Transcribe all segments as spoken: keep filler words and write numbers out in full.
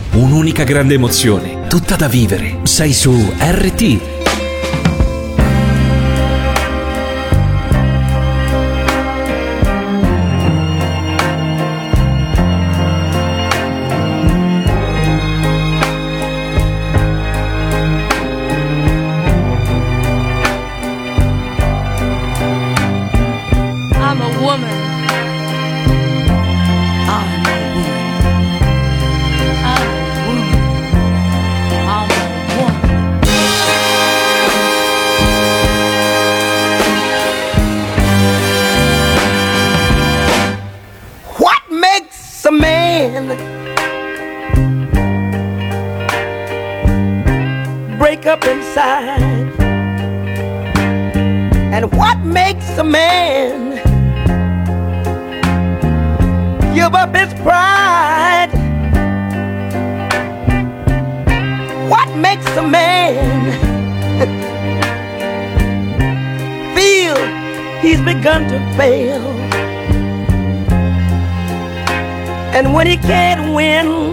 un'unica grande emozione, tutta da vivere. Sei su R T. Break up inside, and what makes a man give up his pride? What makes a man feel he's begun to fail? And when he can't win,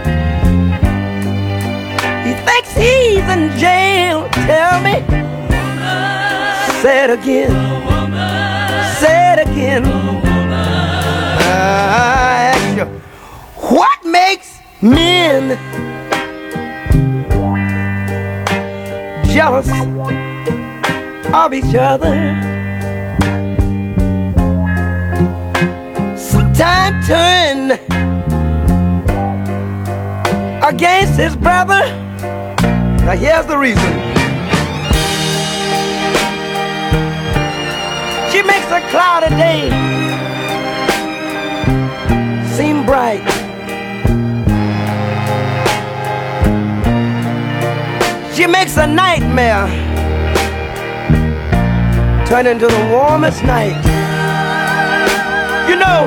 he thinks he's in jail. Tell me, say it again, say it again. I ask you, what makes men jealous of each other? Sometimes turn against his brother. Now here's the reason. She makes a cloudy day seem bright. She makes a nightmare turn into the warmest night. You know,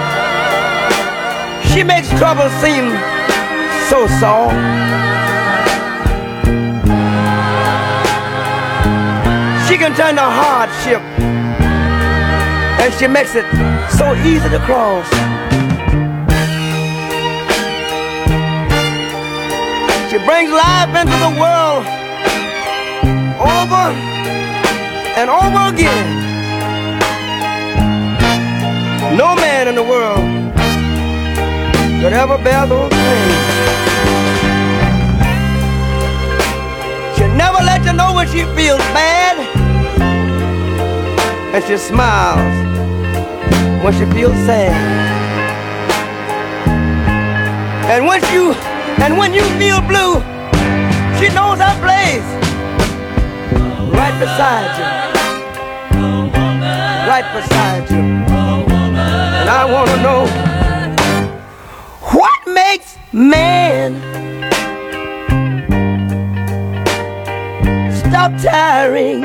she makes trouble seem so soft. She can turn the hardship, and she makes it so easy to cross. She brings life into the world over and over again. No man in the world could ever bear those things. She'll never let you know when she feels bad, and she smiles when she feels sad. And when you and when you feel blue, she knows her place right beside you, right beside you. And I want to know, what makes man stop tiring?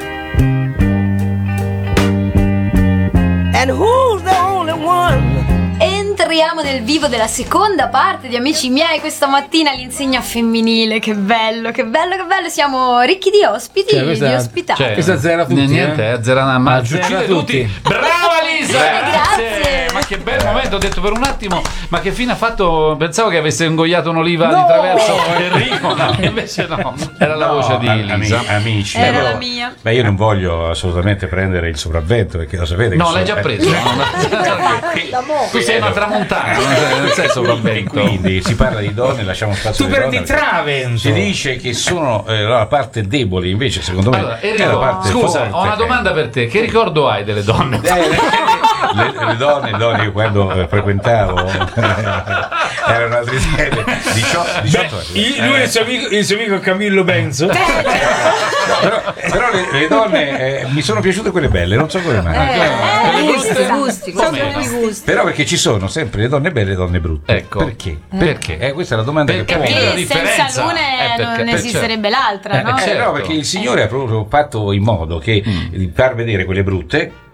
And who's the only one? Entriamo nel vivo della seconda parte di Amici miei, questa mattina all'insegna femminile. Che bello, che bello, che bello. Siamo ricchi di ospiti, cioè, di ospitati. Cioè, questa zera tutti, niente, eh? zera ma zera tutti. tutti. Brava Lisa! Grazie. Grazie. Ma che bel momento, ho detto per un attimo, ma che fine ha fatto? Pensavo che avesse ingoiato un'oliva no! di traverso Enrico, no, invece no, era la No, voce di am- Lisa. Amici, Era però- la mia. Beh, io non voglio assolutamente prendere il sopravvento, perché lo sapete che No, sono- l'hai già preso. Tu sei una tramontana, non sei E sopravvento. quindi si parla di donne, lasciamo spazio Tu alle perdi donne, Travento. si dice che sono eh, la parte debole, invece secondo me Allora, è la Enrico, parte scusa, forte. ho una domanda per te. Che ricordo hai delle donne? Eh, le, le donne, le donne io quando eh, frequentavo erano altri diciotto, diciotto Beh, il- lui e il suo amico, il suo amico Camillo Benzo. però, però le, le donne eh, mi sono piaciute quelle belle, non so come mai. Eh, Quelle gusti, brutte? gusti, Come sono no? i gusti. Però perché ci sono sempre le donne belle e le donne brutte. Ecco. Perché? Perché? Eh, questa è la domanda Per che capire pongo. la Perché differenza. senza l'una Eh, perché- non per esisterebbe l'altra, Eh, no? Eh, certo. no, perché il Signore ha proprio fatto in modo che Mm. di far vedere quelle brutte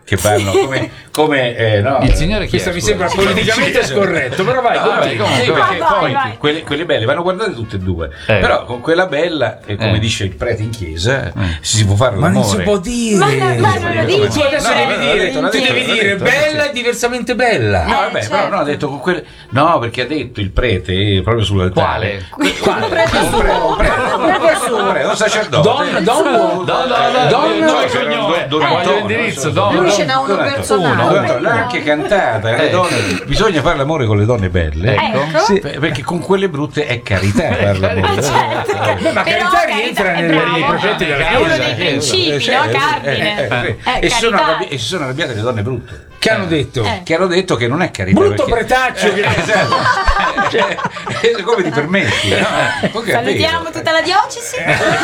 che fanno come, come eh, no, Il signore chi Questa è, mi scusa? sembra politicamente scorretto, però vai, Ah, vai, continua. come- Sì, perché Vai, poi vai. Quelle, quelle belle vanno guardate tutte e due, Eh. però con quella bella, e come Eh. dice il prete in chiesa, si può fare Ma non l'amore. si può dire. Ma, ma, ma non lo dici? Tu adesso No, devi no, dire, l'ha detto, l'ha tu detto, devi l'ha dire detto, bella sì. e diversamente bella. No, vabbè, certo. però no, ha detto con quelle. No, perché ha detto il prete eh, proprio sull'altare. Quale? Quale? Un prete, un prete, un prete, un prete, un sacerdote. Don, don, No, no, no, Don- no, Don- il cognome. Don- Don Voglio Antonio, l'indirizzo, non so. Don- Lui Don- ce n'ha uno Don Antonio. personale. Don Antonio, l'ha anche cantata. le Ecco. donne- bisogna fare l'amore con le donne belle. Ecco. Sì. Per- Perché con quelle brutte è carità fare l'amore. Certo. Beh, ma Però carità rientra è nelle- bravo. nei precetti della È uno Chiesa. dei Eh, principi, Eh, no? eh, Cardine. eh, eh, Eh, e, si sono carità. arrabbi- e si sono arrabbiate le donne brutte. Che hanno detto? Eh. Che hanno detto che non è carità. Brutto perché- pretaccio che- Eh, esatto. Cioè, eh, come ti permetti? No? Comunque è Salutiamo vero. tutta la diocesi.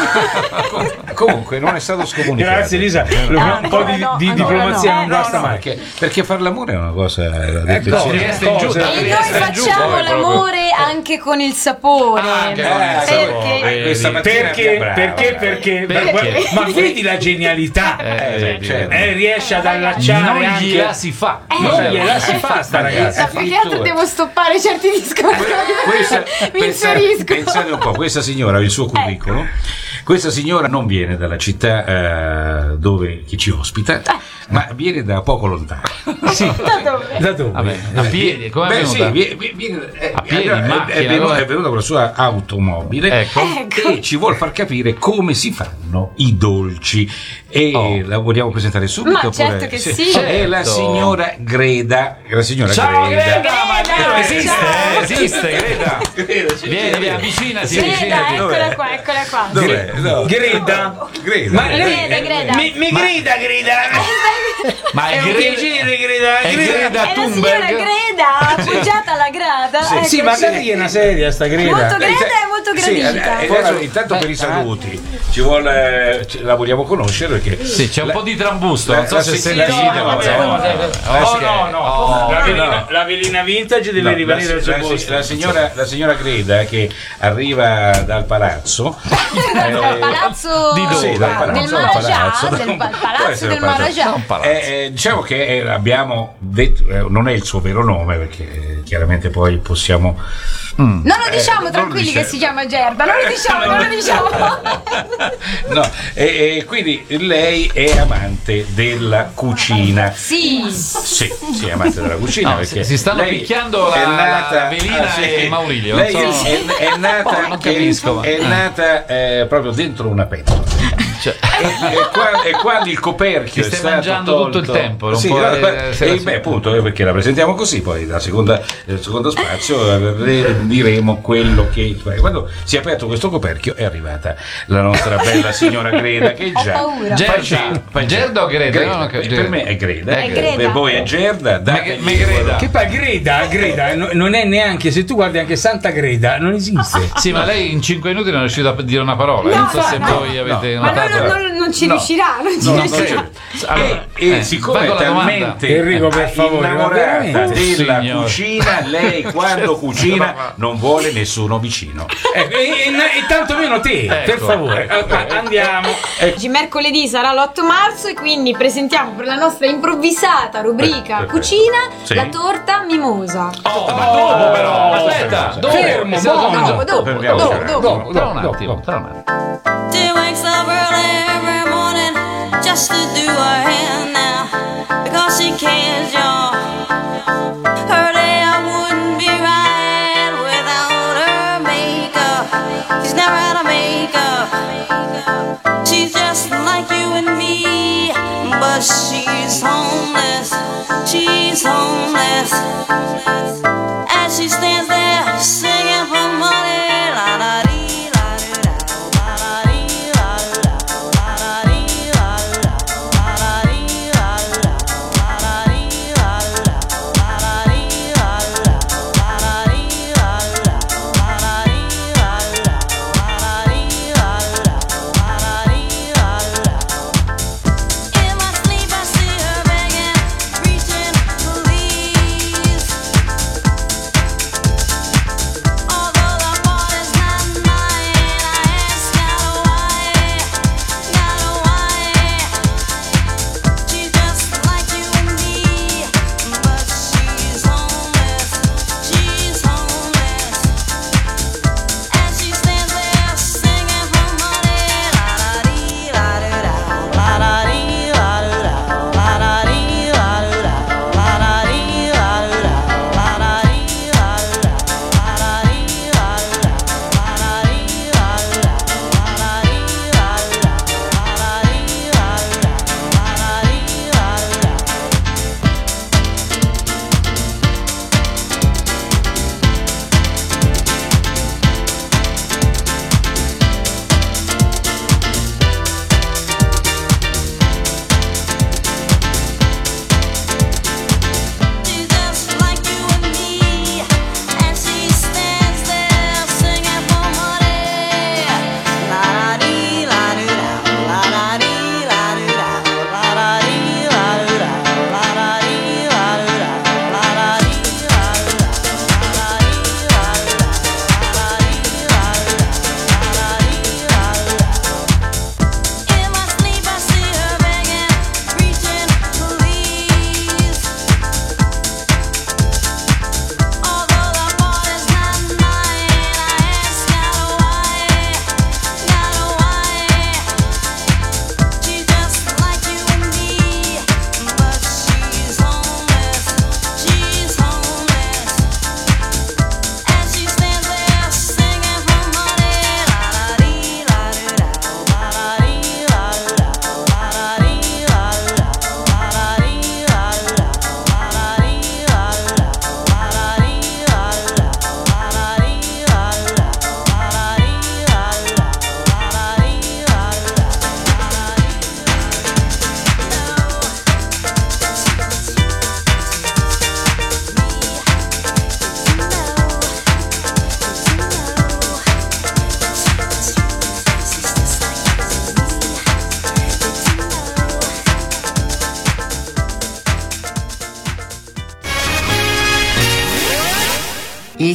Com- Comunque non è stato scomunicato. Grazie Lisa, un po' di, no, di ancora diplomazia no. non Eh, No, basta no, mai. perché, perché fare l'amore è una cosa. l'ha detto il cosa? Signore. Trieste in giù, Cosa? da E noi Trieste in giù, facciamo poi proprio. l'amore anche con il sapore. Anche con il Perché? sapore. Questa mattina Perché, abbiamo- brava, perché, brava. perché, Perché? Ma, ma vedi la genialità? Eh, vedi, certo. vedi. Eh, riesce ad allacciare Non anche. gliela si fa. Non Cioè, gliela si fa sta ragazza. Da perché devo stoppare certi discorsi? Questa, Mi pensate, inserisco. pensate un po', questa signora, il suo curriculum, questa signora non viene dalla città eh, dove che ci ospita, ma viene da poco lontano. Sì. Da dove? Vabbè, a piedi, come è Beh, venuta? sì, vie- vie- viene, eh, A piedi, è- in è- macchina, è, venuta, dove? è venuta con la sua automobile Ecco. Ecco. e ci vuol far capire come si fanno i dolci. E Oh. la vogliamo presentare subito? Ma certo oppure- che sì. È la Certo. signora Greda. La signora Ciao Greda. Greda, ma Greda, Greda esiste, ciao. eh, esiste Greda. Vieni, vieni, avvicinati, Greda, avvicinati. eccola qua, eccola qua. Dov'è? No. Greda. Greda. Ma Greda, Greda. Mi, mi grida, grida. Ma È è un Greda, piacere, grida. è grida. Greda È la signora Thunberg. Greda, appoggiata alla grada. Sì, Ecco, Sì, magari è una seria sta grida. Molto greda e molto Sì, gradita. eh, adesso, intanto per i saluti ci vuole, ci- la vogliamo conoscere perché Sì, c'è un la- po' di trambusto, la- non so la se si- sentite. no, no, ma vabbè, insomma, vabbè, eh, vabbè. oh, La- no, no. La no. velina, la velina vintage deve No, rimanere la, al suo la- posto. la signora, la signora Greda che arriva dal palazzo Dal palazzo Di dove? sì, dal palazzo, del dal Maharaja, palazzo. del pa- Può palazzo essere del un palazzo. Maharaja. Un palazzo. Eh, eh, diciamo che eh, abbiamo detto eh, non è il suo vero nome perché eh, chiaramente poi possiamo Non lo diciamo, Eh, non tranquilli, lo dice. che si chiama Gerda. Non lo diciamo, non lo diciamo. no e, e quindi lei è amante della cucina. Sì. Sì, sì, è amante della cucina No, perché si- si stanno lei picchiando la- è nata- la Velina e Maurilio, Lei non so. è, è nata, Oh, non capisco, ma- è nata eh, proprio dentro una pentola. Cioè, E, e qua- e quando il coperchio Ti è stai stato mangiando tolto, tutto il tempo, non sì, può no, essere e, così. beh, appunto eh, perché la presentiamo così, poi la seconda, il secondo spazio eh, diremo quello che quando si è aperto questo coperchio è arrivata la nostra bella signora Greda che Ho già paura. Gerda, Fa- Gerda o Greda? Greda. Io non ho capito. Per me è Greda, È Greda. per voi è Gerda. Me- me Greda. Che poi Greda, Greda no- non è neanche, se tu guardi anche Santa Greda, non esiste. Sì, ma lei in cinque minuti non è riuscita a dire una parola. No, non so no, se no. voi avete No. Ma notato. non, non- non ci No. riuscirà, non ci No, non riuscirà. c'è. Allora, e eh, siccome vai è con la domanda. talmente Enrico, per eh, favore, ma innamorata veramente? della Signore. cucina, lei quando cucina non vuole nessuno vicino. Ecco, e, e- e tanto meno te, per Ecco. favore. Ah, andiamo. Oggi mercoledì sarà l'otto marzo e quindi presentiamo per la nostra improvvisata rubrica Eh, perfetto. Cucina Sì. la torta mimosa. Oh, ma dopo però, aspetta, dopo, Fermo, è stato buono. mangiato. Dopo, Fermiamo, dopo, fermiamo. dopo. Tra un attimo, tra un attimo. She wakes up early every morning just to do her hair now because she cares, y'all. Her day I wouldn't be right without her makeup. She's never had a makeup. She's just like you and me, but she's homeless. She's homeless. As she stands there singing for money, la da dee, la dee da, la da dee, la dee da, la da dee, la dee da, la da dee, la dee da, la da dee, la dee da, la da dee, la dee da, la da dee, la dee da, la da dee, la dee da, la da dee, la dee da, la da dee, la dee da. In my sleep I see her begging, reaching, please. All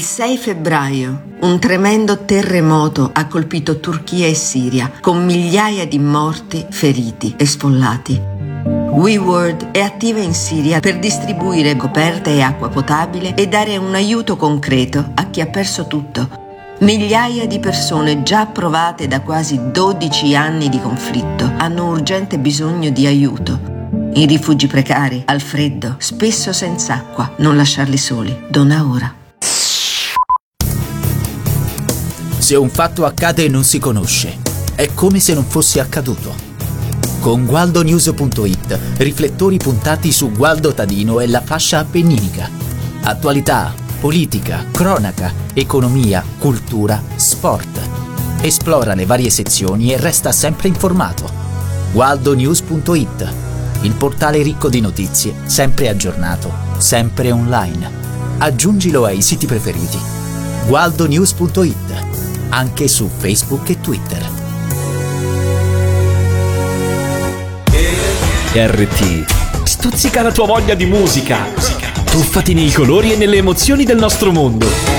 Il sei febbraio un tremendo terremoto ha colpito Turchia e Siria, con migliaia di morti, feriti e sfollati. WeWorld è attiva in Siria per distribuire coperte e acqua potabile e dare un aiuto concreto a chi ha perso tutto. Migliaia di persone già provate da quasi dodici anni di conflitto hanno urgente bisogno di aiuto. In rifugi precari, al freddo, spesso senza acqua. Non lasciarli soli. Dona ora. Se un fatto accade e non si conosce, è come se non fosse accaduto. Con gualdonews punto it, riflettori puntati su Gualdo Tadino e la fascia appenninica. Attualità, politica, cronaca, economia, cultura, sport. Esplora le varie sezioni e resta sempre informato. gualdonews punto it, il portale ricco di notizie, sempre aggiornato, sempre online. Aggiungilo ai siti preferiti. gualdonews punto it, anche su Facebook e Twitter. R T stuzzica la tua voglia di musica. Tuffati nei colori e nelle emozioni del nostro mondo.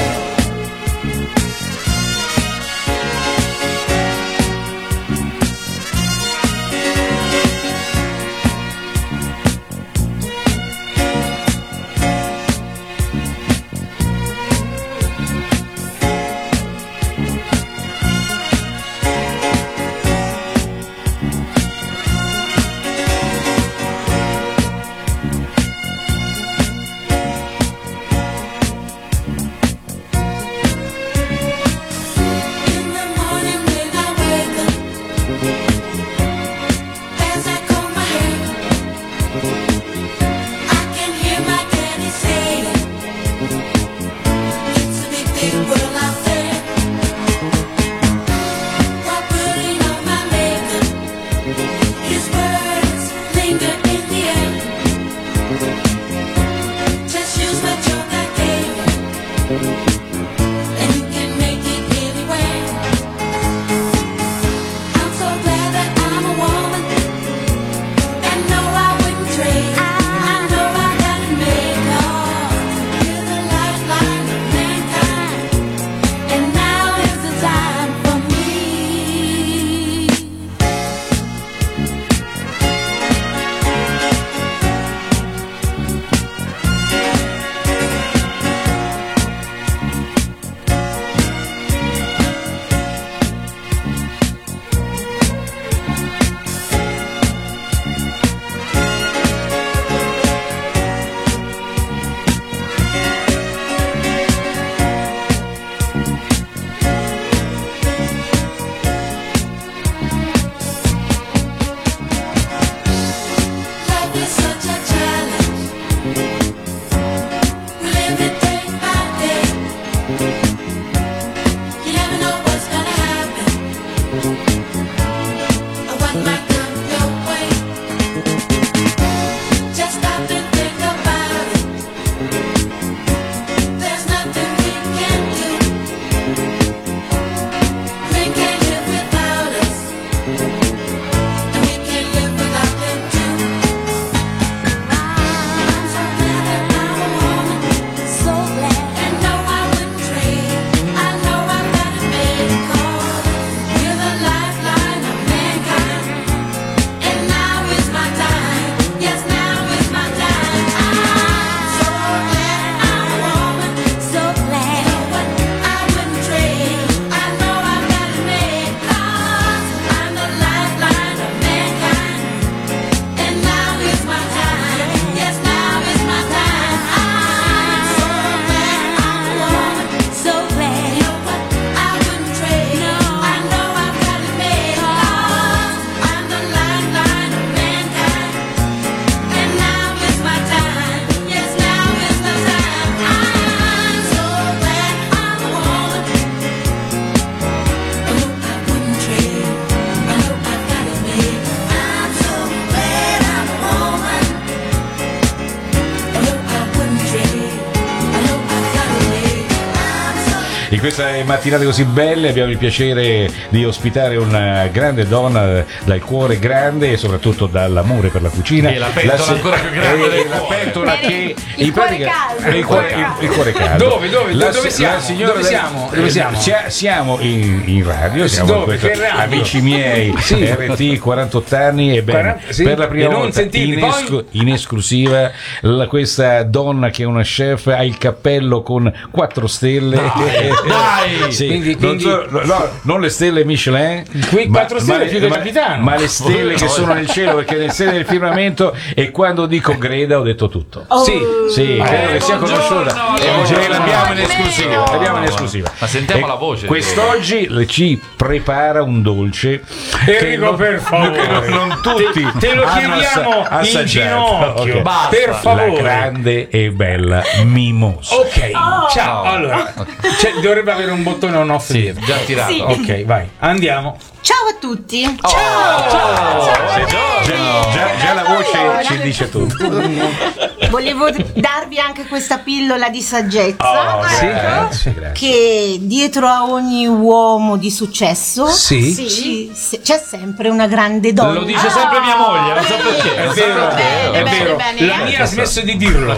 queste mattinate così belle abbiamo il piacere di ospitare una grande donna dal cuore grande e soprattutto dall'amore per la cucina. E la pentola se- ancora più grande e- del e la cuore. pentola che Il in cuore pratica- caldo. il cuore, il- il cuore caldo. Dove, dove, La- dove la siamo? signora Dove del- siamo? Dove eh, siamo? sia- siamo in, in radio, siamo Dove? in questo- Che radio? amici miei, Sì. R T quarantotto anni e bene, quaranta, sì. per la prima E non volta sentirli, in, poi? esclu- in esclusiva la- questa donna che è una chef ha il cappello con quattro stelle. dai! Sì, Quindi- non, quindi- so- no, non le stelle Michelin, Qui quattro stelle più del ma- capitano. ma le stelle che sono nel cielo, perché le stelle del firmamento. E quando dico Greda ho detto tutto. Sì. Sì, credo che sia buongiorno, conosciuta. buongiorno. Eh, ce l'abbiamo in Almeno. esclusiva. L'abbiamo in esclusiva. Ma sentiamo E la voce. Quest'oggi le- ci prepara un dolce. Enrico, che non- per favore. che non, non tutti Te- te lo hanno chiediamo assa- in assaggiato. ginocchio. Ok. Basta. Per La favore. grande e bella mimosa. Ok, ciao. Allora, cioè, dovrebbe avere un bottone on off. Sì, dietro. già tirato. Sì. Ok, vai, andiamo. Ciao a tutti. Ciao! Sì, già, già- già la voce ci dice tutto. Volevo darvi anche questa pillola di saggezza. Oh, Sì. grazie, grazie. Che dietro a ogni uomo di successo Sì. ci- se- c'è sempre una grande donna. Lo dice sempre mia moglie, non so perché. È non so vero, perché. è bene, vero. bene. La mia ha smesso di dirlo.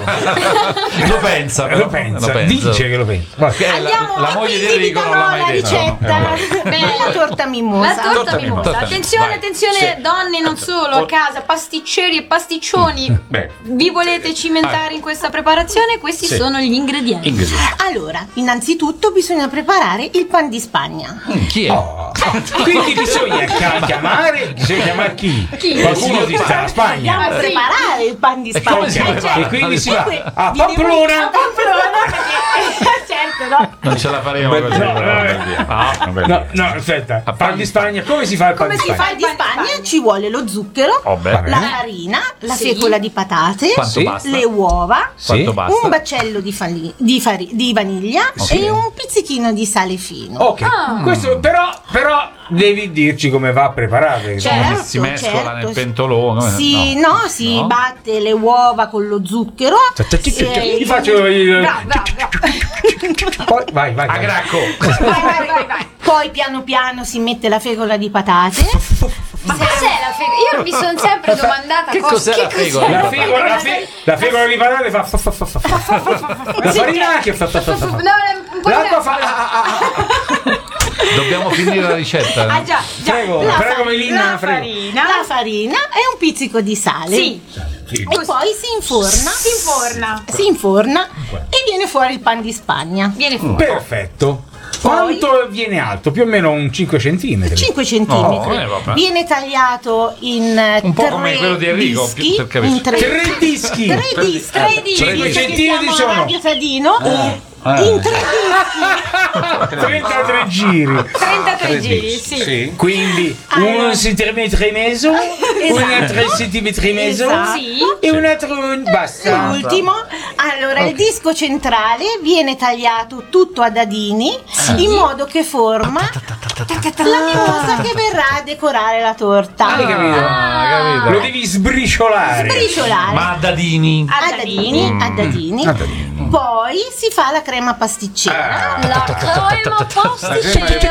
Lo pensa, però. Lo pensa, dice che lo pensa. Vai. Che è la, Andiamo la a moglie di quindi vi Enrico non darò l'ha mai la detto. ricetta della torta mimosa. La torta Torta mimosa. mimosa. Attenzione, Vai. attenzione, Sì. donne non solo a casa, pasticceri e pasticcioni. Beh. Vi volete cimentare in questa preparazione? Questi Sì. sono gli ingredienti. Ingredienti. Allora, innanzitutto bisogna preparare il pan di Spagna. Chi è? Quindi bisogna chia- chiamare, bisogna chiamare chi? Chi? Qualcuno di sta Spagna. Dobbiamo Ah, sì. preparare il pan di E come si Spagna. prepara? E quindi si va Que- a di- Pamplona. A Pamplona, perché certo, no? Non ce la faremo così. no, però. no, Vabbè. No, no, aspetta. Pan di Spagna, come si fa il pan Come di si Spagna? fa il di Spagna? Ci vuole lo zucchero, Oh, beh. la farina, la Sì. fecola di patate, Quanto Sì. basta? le uova, Quanto Sì. basta? un baccello di, fali- di fari- di vaniglia e un pizzichino di sale fino. Ok, questo però, però devi dirci come va preparato. Certo, si mescola certo. nel pentolone? Sì, No. no, si No? batte le uova con lo zucchero. e- Ti faccio il. Bravo, bravo, bravo. Poi, vai, vai. A vai. gracco. Vai, vai, vai, vai. Poi piano piano si mette la fecola di patate. Ma cos'è la fecola? Io mi sono sempre domandata Che cosa- cos'è che la fecola? La Vabbè. fecola, la, fe- la fecola di patate fa. fa- fa- fa- fa- fa- fa- fa- fa- La farina che fa. fa- fa- fa- No, fa- un po' L'acqua di- fa. ah, ah, ah. Dobbiamo finire la ricetta. Ah già, già. Prego, la prego, fa- Melina, la prego. farina, la farina e un pizzico di sale. Sì. E poi si inforna. Si inforna. Si inforna e viene fuori il pan di Spagna. Viene fuori. Perfetto. Quanto viene alto? Più o meno un cinque centimetri. cinque centimetri. Oh, eh, vabbè. Viene tagliato in eh, Un po' tre come quello di Enrico, dischi, per capirci. in tre, Tre dischi. tre dischi. Tre dischi. Visto Cinque che centimetri siamo a sono. Radio Tadino, Ah. in tre dischi. trentatré giri. trentatré giri, sì. Quindi Allora. un centimetro e mezzo, un altro centimetro e mezzo Esatto. Sì. e un altro basta. L'ultimo, allora il disco centrale viene tagliato tutto a dadini in modo che forma la mimosa che verrà a decorare la torta. Hai capito? Ah, capito. Lo devi sbriciolare. Sbriciolare Ma a dadini. a dadini, a dadini. A dadini. Poi si fa la crema pasticcera. La crema pasticcera.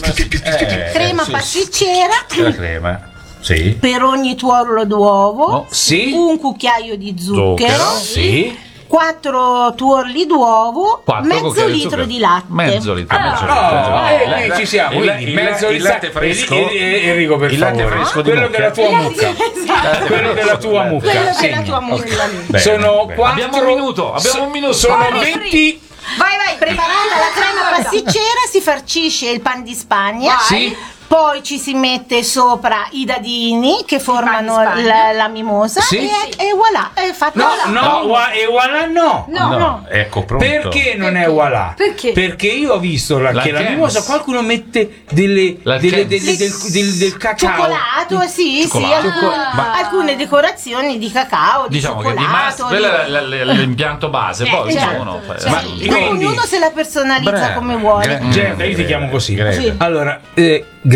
Eh, Crema sì, pasticcera La crema. Sì. per ogni tuorlo d'uovo, Oh, sì. un cucchiaio di zucchero, Zucchero. Sì. quattro tuorli d'uovo, Quattro mezzo cucchiai di litro zucchero. di latte. Mezzo litro. Ah, mezzo Oh, eh, La- eh, la- ci siamo. il- Quindi il- mezzo il di latte sa- fresco. eh, eh, Enrico, per Il latte favore. fresco di Quello mucca. della tua mucca. Esatto. Quello della tua mucca. Quello Sì. della tua mucca. Bene, Sono bene. quattro. Abbiamo un minuto, abbiamo un minuto. Sono Buoni venti. Vai, vai. Preparata la crema pasticcera si farcisce il pan di Spagna. Sì. Poi ci si mette sopra i dadini che formano pan di Spagna. la, la mimosa Sì. e, e voilà, è fatto. No, voilà. no, wa- e voilà no. No. No, ecco pronto. Perché non è voilà? Perché? Perché io ho visto la, La che la Kems. mimosa qualcuno mette delle, La delle- Kems. delle- del, del, del cacao. Cioccolato, sì, Cioccolato. sì, alcune, Ma- alcune decorazioni di cacao, di Diciamo che di cioccolato. mas- quello è l- l- l'impianto base, poi certo, diciamo, no, certo. ma- quindi- Ognuno se la personalizza Bravo. come vuole. Gra- Certo, io ti chiamo così. Greta. Sì. Allora, eh, Greta,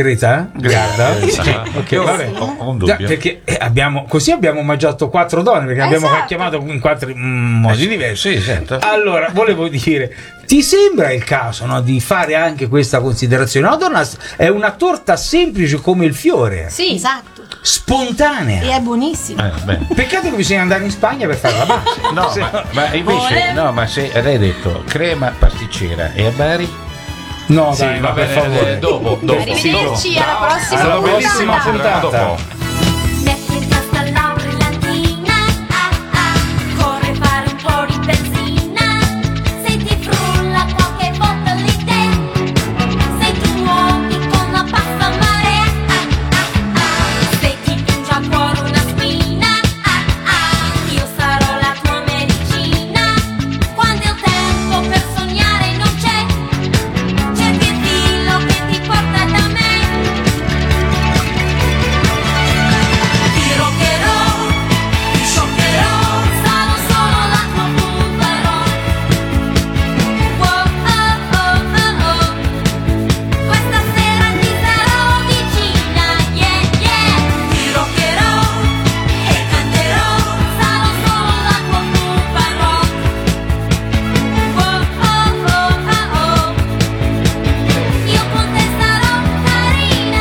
Greta? Greta? Eh, sì. Ok, Io vabbè. ho, ho un Già, dubbio. perché eh, abbiamo, così abbiamo mangiato quattro donne, perché abbiamo Esatto. chiamato in quattro mm, modi diversi. Sì, certo. Allora, volevo dire, ti sembra il caso, no, di fare anche questa considerazione? La donna è una torta semplice come il fiore, Sì. Esatto. spontanea. E è buonissimo. Eh, bene. Peccato che bisogna andare in Spagna per fare la base. No, Se- ma, ma invece, no, ma se lei ha detto crema pasticcera e a Bari? no, Sì, dai, va ma per bene, favore. eh, dopo, dopo. Arrivederci alla prossima Alla puntata. prossima puntata. Dopo. Metti testa alla brillantina, ah ah, corre fare un po' di benzina. Se ti frulla qualche volta l'idea, se tu muovi con la pasta marea, ah ah ah, se ti piange al cuore una spina, ah ah, io sarò la tua medicina. Quando il tempo per sognare non c'è, cerchi il filo che ti porta da me. Ti roccherò, ti scioccherò, sarò solo la tua pupa rock. Wow, oh, oh, oh, oh. Questa sera ti sarò vicina, yeah, yeah. Ti roccherò e canterò, sarò solo la tua pupa rock. Wow, oh, oh, oh, oh. Io con te sarò carina.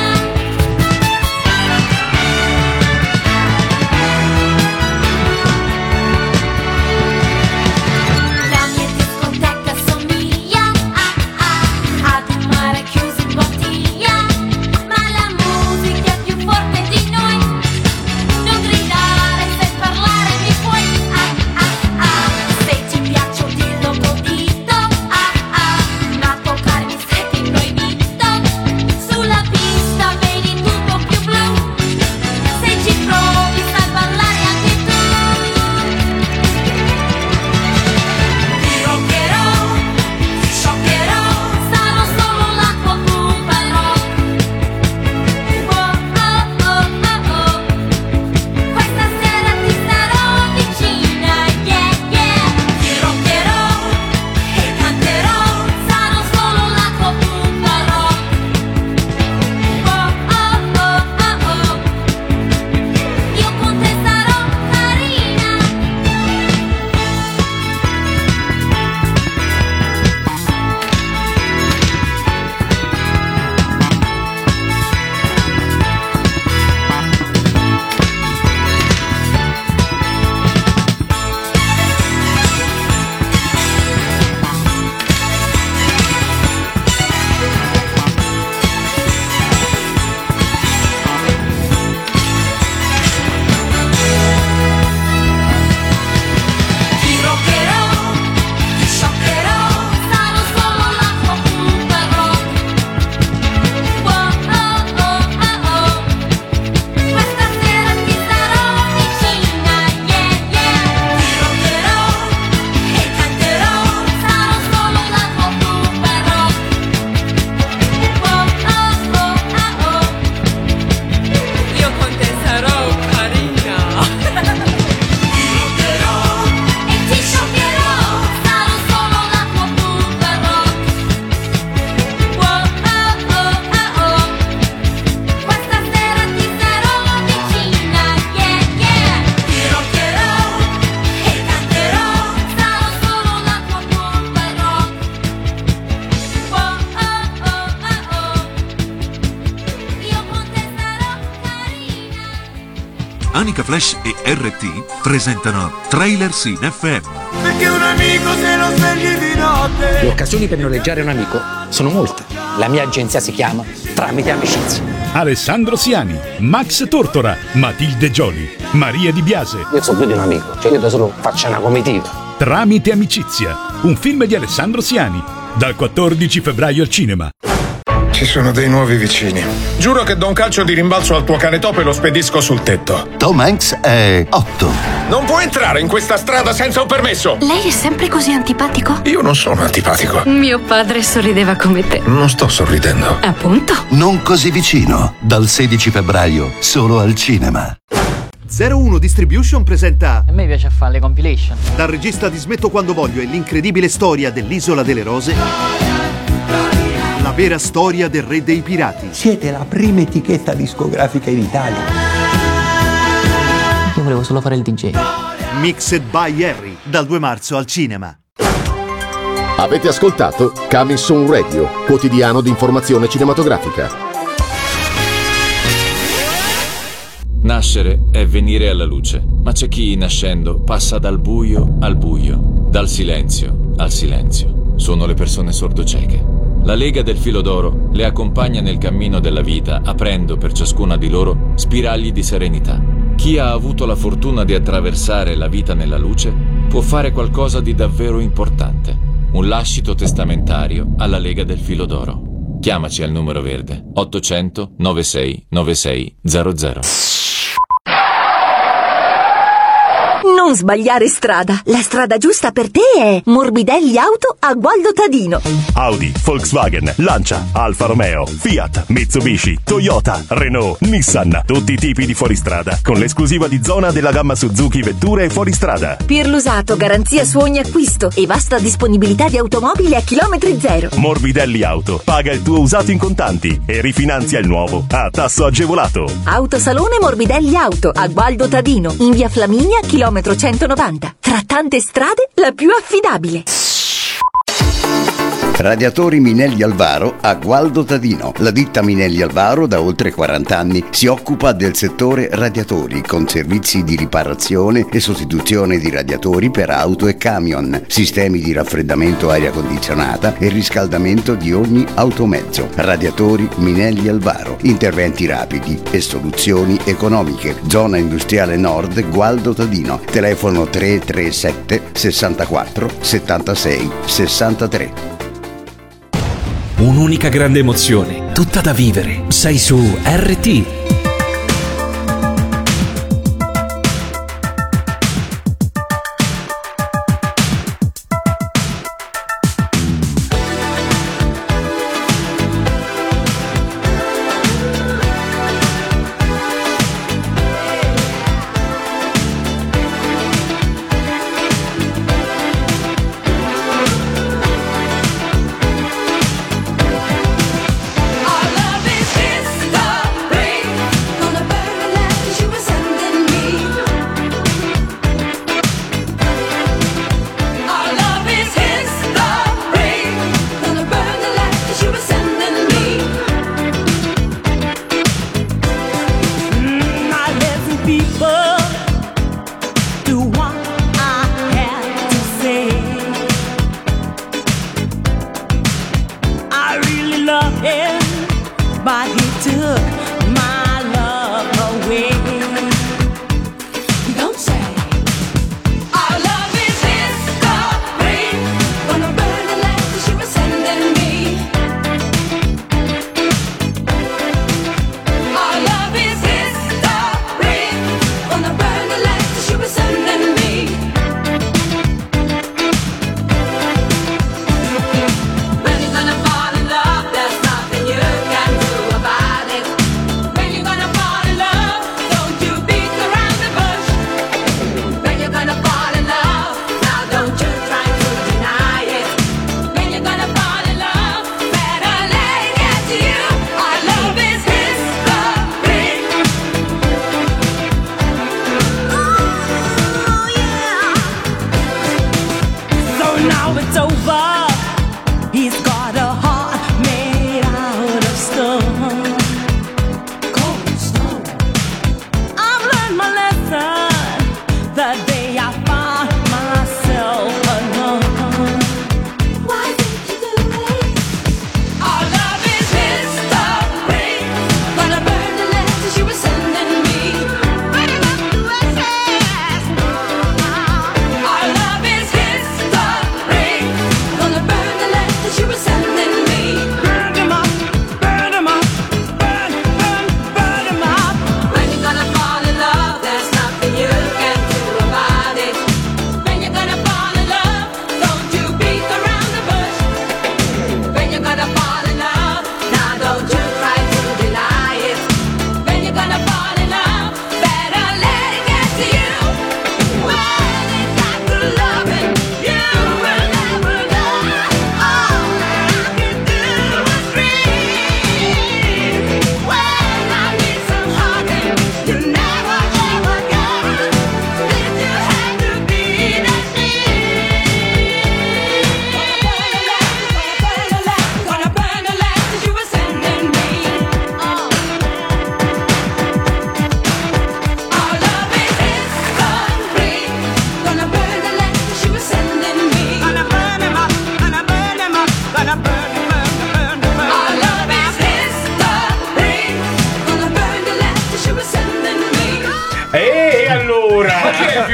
La mia discoteca somiglia ah, ah, ad un mare chiuso in bottiglia, ma la musica è più forte di noi. Non gridare, se parlare mi puoi, ah, ah, ah. Se ti piaccio dillo col dito, ah, ah, ma toccarmi stretto in proibito. Sulla pista vedi tutto più blu, se ci provi sai ballare anche tu. Ti roccherò, ti scioccherò, sarò solo la tua pupa rock. Oh, oh, oh, oh, oh. Questa sera ti sarò vicina, yeah, yeah. Ti roccherò e canterò, sarò solo la tua pupa rock. Oh, oh, oh, oh, oh. Io con te sarò carina. Ti roccherò, ti scioccherò, sarò solo la tua pupa rock. Wow, oh, oh, oh, oh. Questa sera ti sarò vicina, yeah, yeah. Ti roccherò e canterò, sarò solo la tua pupa rock. Wow, oh, oh, oh, oh. Io con te sarò carina. E ti scioccherò, sarò solo la tua pupa rock. Wow, oh, oh, oh, oh. Questa sera ti sarò vicina, yeah, yeah. Ti roccherò e canterò, sarò solo la tua pupa rock. Wow, oh, oh, oh, oh. Io con te sarò carina. Anica Flash e R T presentano Trailers in F M. Perché un amico se lo svegli di notte. Le occasioni per noleggiare un amico sono molte. La mia agenzia si chiama Tramite Amicizia. Alessandro Siani, Max Tortora, Matilde Gioli, Maria Di Biase. Io so più di un amico, cioè io da solo faccio una comitiva. Tramite Amicizia, un film di Alessandro Siani, dal quattordici febbraio al cinema. Ci sono dei nuovi vicini. Giuro che do un calcio di rimbalzo al tuo cane topo e lo spedisco sul tetto. Tom Hanks è otto. Non può entrare in questa strada senza un permesso. Lei è sempre così antipatico? Io non sono antipatico. Mio padre sorrideva come te. Non sto sorridendo. Appunto. Non così vicino, dal sedici febbraio, solo al cinema. zero uno Distribution presenta A me piace fare le compilation. dal regista di Smetto quando voglio e l'incredibile storia dell'Isola delle Rose, la vera storia del re dei pirati. Siete la prima etichetta discografica in Italia. Io volevo solo fare il D J. Mixed by Harry, dal due marzo al cinema. Avete ascoltato Coming Soon Radio, quotidiano di informazione cinematografica. Nascere è venire alla luce, ma c'è chi nascendo passa dal buio al buio, dal silenzio al silenzio. Sono le persone sordocieche. La Lega del Filo d'Oro le accompagna nel cammino della vita, aprendo per ciascuna di loro spiragli di serenità. Chi ha avuto la fortuna di attraversare la vita nella luce può fare qualcosa di davvero importante. Un lascito testamentario alla Lega del Filo d'Oro. Chiamaci al numero verde ottocento novantasei novantasei zero zero. Non sbagliare strada. La strada giusta per te è Morbidelli Auto a Gualdo Tadino. Audi, Volkswagen, Lancia, Alfa Romeo, Fiat, Mitsubishi, Toyota, Renault, Nissan. Tutti i tipi di fuoristrada con l'esclusiva di zona della gamma Suzuki Vetture e fuoristrada. Per l'usato, garanzia su ogni acquisto e vasta disponibilità di automobili a chilometri zero. Morbidelli Auto. Paga il tuo usato in contanti e rifinanzia il nuovo a tasso agevolato. Autosalone Morbidelli Auto a Gualdo Tadino, in via Flaminia, chilometro centonovanta. Tra tante strade, la più affidabile. Radiatori Minelli Alvaro a Gualdo Tadino. La ditta Minelli Alvaro da oltre quaranta anni si occupa del settore radiatori con servizi di riparazione e sostituzione di radiatori per auto e camion, sistemi di raffreddamento aria condizionata e riscaldamento di ogni automezzo. Radiatori Minelli Alvaro, interventi rapidi e soluzioni economiche. Zona industriale nord Gualdo Tadino. Telefono tre tre sette sessantaquattro settantasei sessantatré. Un'unica grande emozione, tutta da vivere. Sei su R T.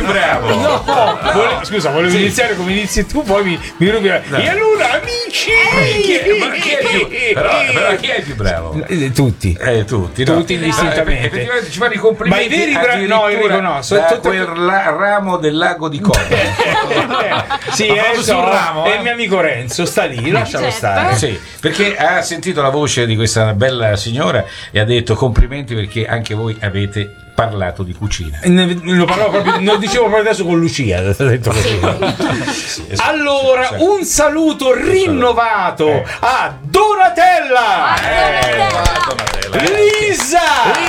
bravo. No, vole- scusa, volevo Sì. iniziare come inizi tu, poi mi, mi rubi. No. E allora, amici! Chi è, ma chi è più, però, però chi è il più bravo? Eh, Tutti. Eh, tutti, no? Tutti indistintamente. Eh, effettivamente ci fanno i complimenti. Ma i veri bravi- no, addirittura Enrico, no, da sotto- quel la- ramo del lago di Como. Sì, Ma eh, proprio so, sul ramo, è eh. il mio amico Renzo, sta lì, lascialo stare. Sì, perché ha sentito la voce di questa bella signora e ha detto complimenti perché anche voi avete parlato di cucina. Ne- Lo, parlavo proprio, lo dicevo proprio adesso con Lucia. ha detto così. Sì, esatto. Allora, Sì. un saluto rinnovato Eh. a Donatella, Donatella, eh. Lisa,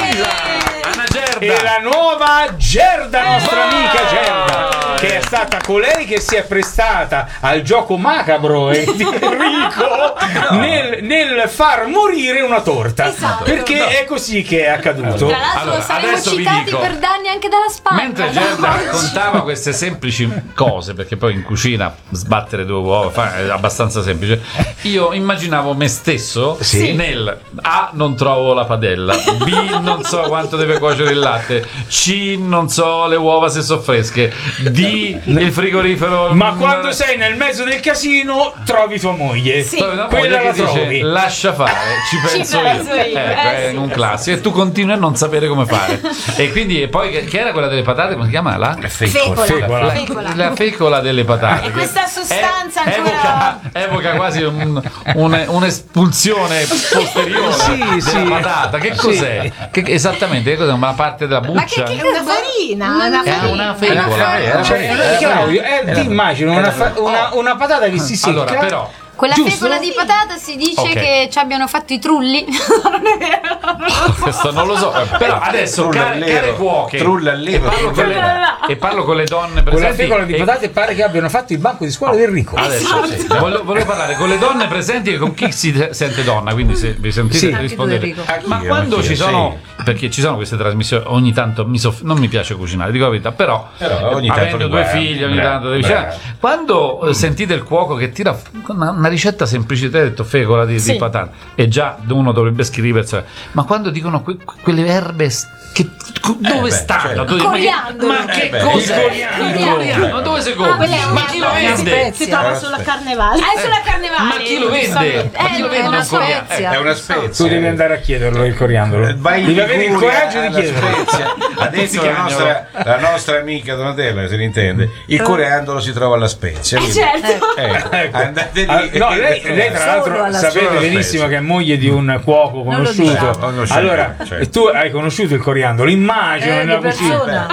Anna Gerda. e la nuova Gerda, nostra amica Gerda, che è stata colei che si è prestata al gioco macabro e di Enrico nel, nel far morire una torta. Esatto. Perché No. è così che è accaduto. Tra l'altro Allora, saremo adesso vi citati dico. per danni anche dalla Spagna. Mentre Gerda raccontava queste semplici cose, perché poi in cucina sbattere due uova fa- è abbastanza semplice, io immaginavo me stesso Sì. nel A non trovo la padella, B non so quanto deve cuocere il latte, C non so le uova se sono fresche, D il frigorifero. Ma quando sei nel mezzo del casino trovi tua moglie. Sì. Trovi una Quella moglie la che dice trovi. lascia fare, ci Ci penso io, penso io, Ecco, eh, è sì. un classico e tu continui a non sapere come fare e quindi e poi che, che era quella delle patate, come si chiama? La Fecola. Fecola. Fecola. la fecola delle patate. E questa sostanza Eh, ancora- evoca, evoca quasi un- un- un'espulsione posteriore Sì, della sì. patata. Che Sì. cos'è? Che, esattamente, che cos'è? Una parte della Ma che, buccia? che È una farina, Una una È farina. una È una fecola. farina, Eh, cioè, eh, Claudio, eh, ti immagino una, fa- una, una patata che si secca. Allora, però, Quella Giusto? fecola di patata si dice Ok. che ci abbiano fatto i trulli. Non è vero. questo non lo so. Però adesso, Trulla care, all'ero. care cuoche, Trulla all'ero. e parlo con le, e parlo con le donne Quella presenti. fecola di e- patate pare che abbiano fatto il banco di scuola del Enrico. Adesso sì. volevo, volevo parlare con le donne presenti e con chi si te- sente donna, quindi se vi sentite Sì. rispondete. Anche tu, Enrico. Ma Anch'io, quando anch'io, ci sono, sì. perché ci sono queste trasmissioni, ogni tanto mi soff- non mi piace cucinare, dico la verità, però, Però ogni eh, tanto avendo li due guardi, figli, ogni bravo, tanto devi bravo. cucinare. Quando eh, sentite il cuoco che tira fu- una, una ricetta semplicità, hai detto fecola di, Sì. di patate, e già uno dovrebbe scriversi, ma quando dicono que- quelle erbe s- che co- dove beh, stanno? certo. Dove- ma che, Coriandolo. ma che Eh beh, cos'è? il Il coriandolo, ma dove si compra? quella è ma una chi lo spezia. vende? Si trova Era sulla spezia. carnevale. Ah, è sulla carnevale. Ma chi lo vende? Ma chi lo Eh, vende è una un coriandolo? spezia. È una spezia. Tu devi andare a chiederlo il coriandolo. Vai in Devi avere il Liguria, coraggio di alla chiederlo. Spezia. Ha detto la nostra, la nostra amica Donatella, se ne intende. Il coriandolo si trova alla Spezia. quindi- Certo. Eh, andate lì. Ah, no, lei, lei tra Solo l'altro alla sapete solo alla benissimo spezia. che è moglie di un cuoco lo conosciuto. diciamo. Conosciuto, Allora, certo. tu hai conosciuto il coriandolo, immagino, Eh, nella di cucina. persona.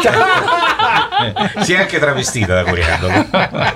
Eh, si è anche travestita da coriandolo. Eh,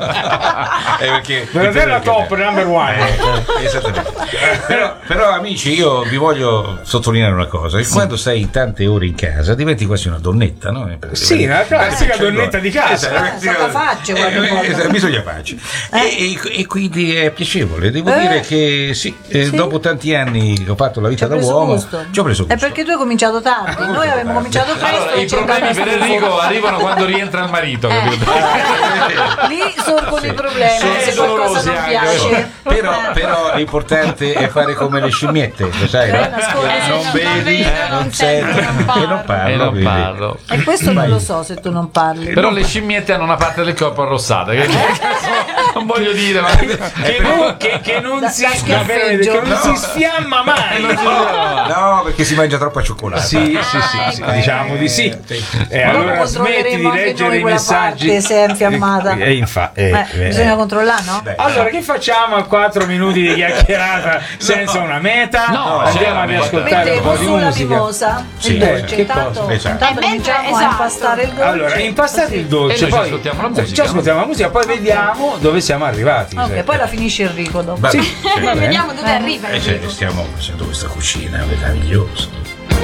perché Donatella top number one. Eh, esattamente. Però, però, amici, io vi voglio sottolineare una cosa: che quando sei tante ore in casa diventi quasi una donnetta, no? Sì, la classica Eh, donnetta di casa. Esatto, Eh, la faccio qualche eh, volta. esatto, bisogna farci. E, e- e quindi è piacevole. Devo Eh. dire che sì, eh, Sì. dopo tanti anni che ho fatto la vita Ci da ha preso uomo, gusto. ci ho preso È gusto. perché tu hai cominciato tardi, noi abbiamo cominciato presto. Allora, e i c'è problemi il per stufo. Enrico arrivano quando rientra il marito, capito? Lì sorgono i problemi, Sono se qualcosa dolorosi non anche, piace. Però, però l'importante è fare come le scimmiette, lo sai, no? Eh, nascondi, Che se non non vedi, vedo, non non senti sento, non e parlo. non parlo. E non quindi- parlo. E questo non lo so se tu non parli. Però le scimmiette hanno una parte del corpo arrossata, che non voglio dire, ma Che non, che, che non Da- si, da va bene, schiaffeggio. che non si sfiamma mai. No, perché si mangia troppa cioccolata. Sì, sì, sì, sì, diciamo di sì. E Ma dopo allora smetti di controlleremo anche leggere noi i quella messaggi. parte se è infiammata. E infa- eh, Eh, eh, bisogna eh. controllare, no? Beh, Allora, che facciamo a quattro minuti di chiacchierata senza una meta? No, Andiamo c'è ad una ascoltare un po' Mettiamo di su la musica. mimosa, Sì, il dolce. che Intanto, cosa? Esatto. intanto E mentre- cominciamo a esatto. impastare il dolce. Allora, impastate il dolce, E noi ci poi ascoltiamo la musica, ci ascoltiamo la musica, poi vediamo dove siamo arrivati. Ok, Sai. poi la finisce Enrico dopo. Va Sì, bene. va bene. Vediamo dove arriva. E cioè, stiamo facendo questa cucina meravigliosa.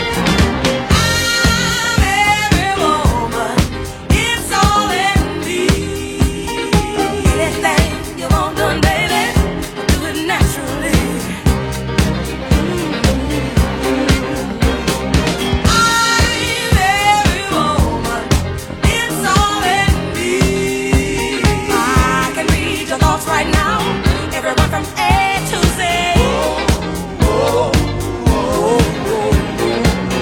Right now, everyone from A to Z.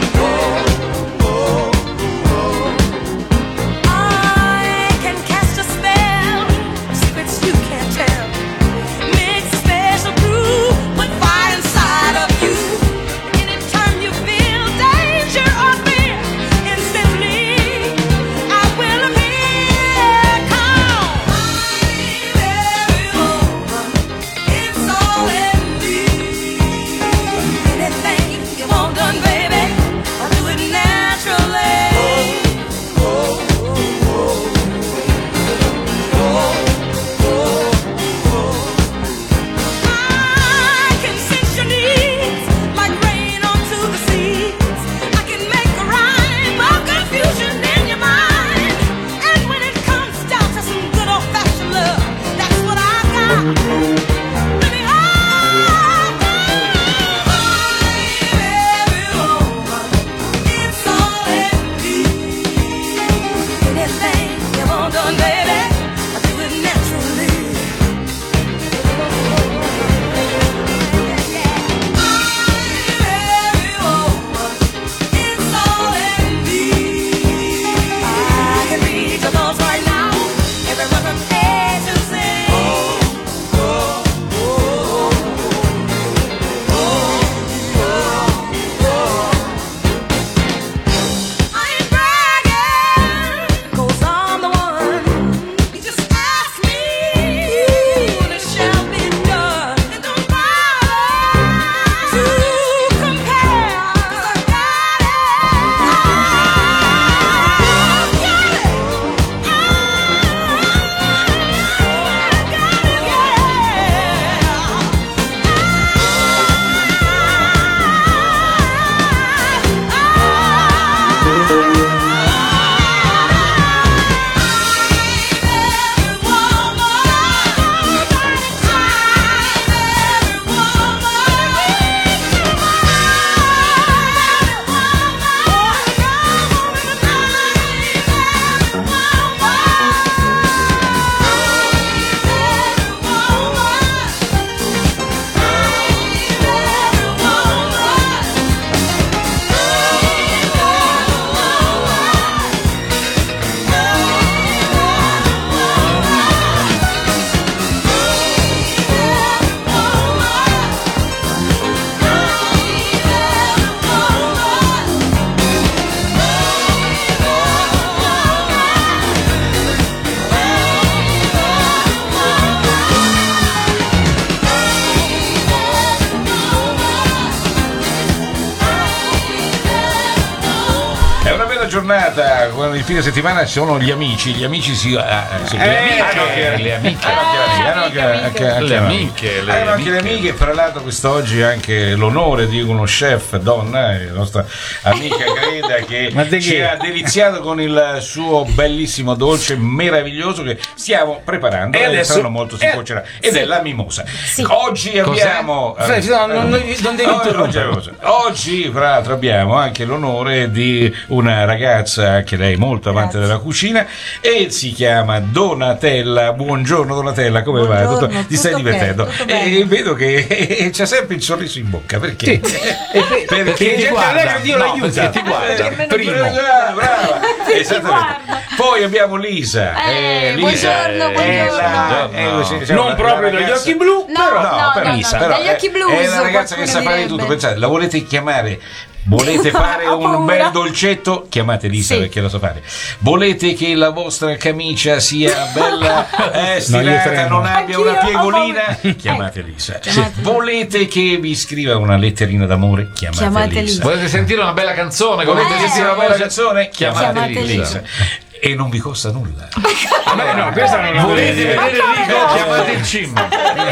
buona giornata. Il fine settimana ci sono gli amici, gli amici si. Eh, sì, Eh, le amiche, anche le amiche. hanno anche- anche- anche- Le amiche, le hanno anche le amiche. amiche. Fra l'altro, quest'oggi anche l'onore di uno chef donna, eh, la nostra amica Greda, che Ma di ci che? ha deliziato con il suo bellissimo dolce meraviglioso che stiamo preparando E e adesso- saranno molto si eh, cuocerà ed sì. è la mimosa. Oggi abbiamo Cos'è? Sì, no, non- non- non devi Oggi- interrompere. oggi, oggi, fra l'altro, abbiamo anche l'onore di una ragazza, anche lei molto amante della cucina, e si chiama Donatella. Buongiorno Donatella, come va? Buongiorno, Tutto- ti tutto stai ok, divertendo? tutto E bene. vedo che c'è sempre il sorriso in bocca, perché? Perché Perché ti guarda, Dio no, l'aiuta. perché ti guarda. Eh, primo. Brava, brava. Esattamente. Poi abbiamo Lisa. Eh, Lisa buongiorno, è la- buongiorno. è- sì, diciamo, Non la- proprio la dagli ragazza- occhi blu, No, però. no, però- no, no, però dagli è- occhi blues, è la ragazza che qualcuno sa fare di direbbe. tutto. Pensate, la volete chiamare? Volete fare Ho un paura. bel dolcetto? Chiamate Lisa, Sì. perché lo sa fare. Volete che la vostra camicia sia bella eh, io stirata, tremo. non abbia una Anch'io, ho piegolina? Chiamate Lisa. Volete che vi scriva una letterina d'amore? Chiamate, Chiamate Lisa. Lisa. Volete sentire una bella canzone? Volete Come sentire una bella canzone? Chiamate, Chiamate Lisa. E non vi costa nulla. Beh, no, questa non la volete volevo dire. vedere Rico? Chiamate il cim.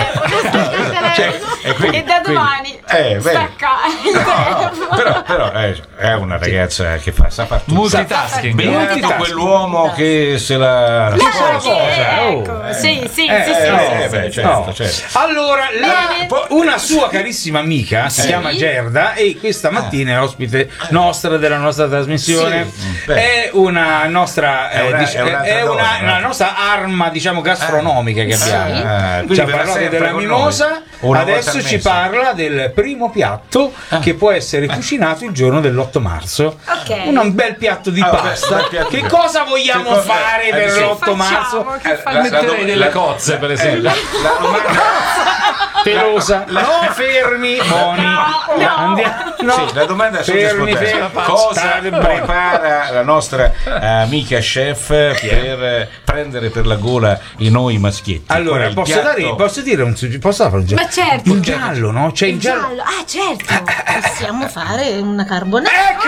Cioè, e quindi- E da quindi- domani eh, vedi. stacca il No, telefono. però, però eh, è una ragazza che fa, sa fare tutto. Multitasking. Beato Multitasking. quell'uomo che se la sposa. Sì, ecco, sì, sì, Eh, sì, eh, sì, eh, sì, beh, sì. certo, No. certo. Allora, la- Bene. po- una sua carissima amica si Sì. chiama Gerda e questa mattina è ospite nostra della nostra trasmissione. Sì. Beh. È una nostra È una- eh, dic- è un'altra è una, donna. una nostra arma, diciamo, gastronomica che abbiamo. Ah, quindi Ci ha verrà parlato sempre della con mimosa, noi. Una volta adesso al ci mese. parla del primo piatto che può essere cucinato il giorno dell'otto marzo. Ok. Un bel piatto di Ah, vabbè, pasta. bel piatto Che di- cosa vogliamo Che cosa- fare eh, per sì. l'otto marzo? Facciamo, che Eh, fa- la- la- Metterei la- delle la- cozze, per eh, esempio. La, la domanda. Pelosa. No, fermi, buoni. Andiamo. No. Sì, la domanda è Fermi, sotto fermi. cosa State buoni. prepara la nostra eh, amica chef per eh, prendere per la gola i noi maschietti? Qual è Allora, il posso, piatto? dare, posso dire un sugge- posso fare un Ma certo. Il giallo, no? C'è il, Il giallo. giallo, ah certo, possiamo fare una carbonara. Ecco!